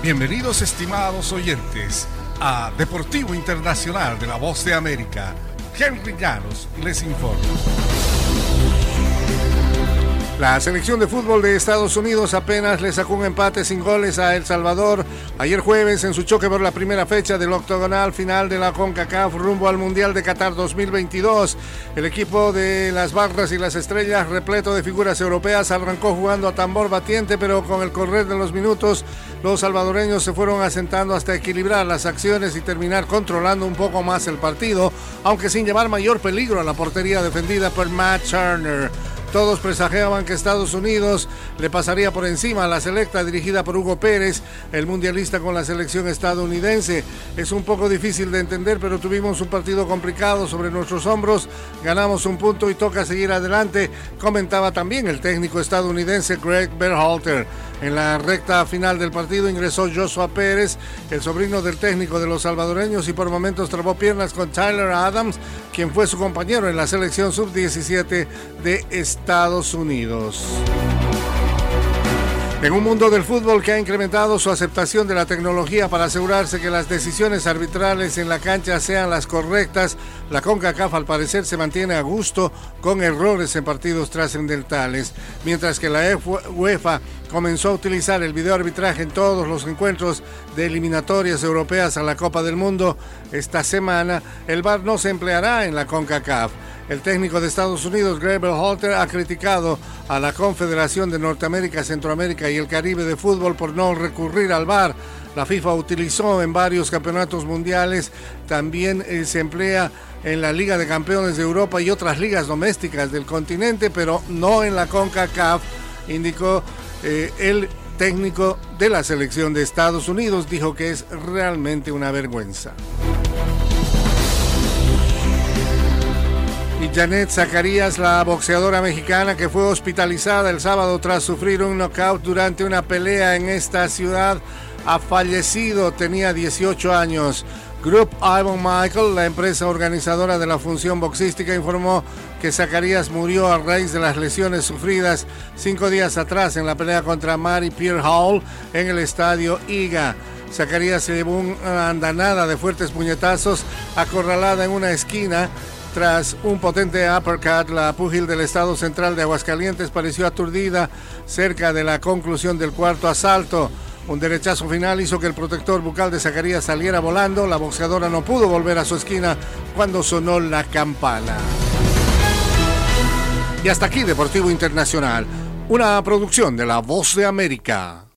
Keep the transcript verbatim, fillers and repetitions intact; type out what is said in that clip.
Bienvenidos, estimados oyentes, a Deportivo Internacional de la Voz de América. Henry Llanos les informa. La selección de fútbol de Estados Unidos apenas le sacó un empate sin goles a El Salvador ayer jueves en su choque por la primera fecha del octogonal final de la CONCACAF rumbo al Mundial de Qatar dos mil veintidós. El equipo de las Barras y las Estrellas, repleto de figuras europeas, arrancó jugando a tambor batiente, pero con el correr de los minutos los salvadoreños se fueron asentando hasta equilibrar las acciones y terminar controlando un poco más el partido, aunque sin llevar mayor peligro a la portería defendida por Matt Turner. Todos presagiaban que Estados Unidos le pasaría por encima a la selecta dirigida por Hugo Pérez, el mundialista con la selección estadounidense. Es un poco difícil de entender, pero tuvimos un partido complicado sobre nuestros hombros, ganamos un punto y toca seguir adelante, comentaba también el técnico estadounidense Greg Berhalter. En la recta final del partido ingresó Joshua Pérez, el sobrino del técnico de los salvadoreños, y por momentos trabó piernas con Tyler Adams, quien fue su compañero en la selección sub diecisiete de Estados Unidos. En un mundo del fútbol que ha incrementado su aceptación de la tecnología para asegurarse que las decisiones arbitrales en la cancha sean las correctas, la CONCACAF al parecer se mantiene a gusto con errores en partidos trascendentales, mientras que la UEFA comenzó a utilizar el videoarbitraje en todos los encuentros de eliminatorias europeas a la Copa del Mundo. Esta semana el V A R no se empleará en la CONCACAF. El técnico de Estados Unidos, Greg Berhalter, ha criticado a la Confederación de Norteamérica, Centroamérica y el Caribe de Fútbol por no recurrir al V A R. La FIFA utilizó en varios campeonatos mundiales, también eh, se emplea en la Liga de Campeones de Europa y otras ligas domésticas del continente, pero no en la CONCACAF, indicó eh, el técnico de la selección de Estados Unidos. Dijo que es realmente una vergüenza. Y Janet Zacarías, la boxeadora mexicana que fue hospitalizada el sábado tras sufrir un knockout durante una pelea en esta ciudad, ha fallecido. Tenía dieciocho años. Group Ivan Michael, la empresa organizadora de la función boxística, informó que Zacarías murió a raíz de las lesiones sufridas cinco días atrás en la pelea contra Mary Pierre Hall en el estadio Iga. Zacarías se llevó una andanada de fuertes puñetazos, acorralada en una esquina. Tras un potente uppercut, la púgil del estado central de Aguascalientes pareció aturdida cerca de la conclusión del cuarto asalto. Un derechazo final hizo que el protector bucal de Zacarías saliera volando. La boxeadora no pudo volver a su esquina cuando sonó la campana. Y hasta aquí Deportivo Internacional, una producción de La Voz de América.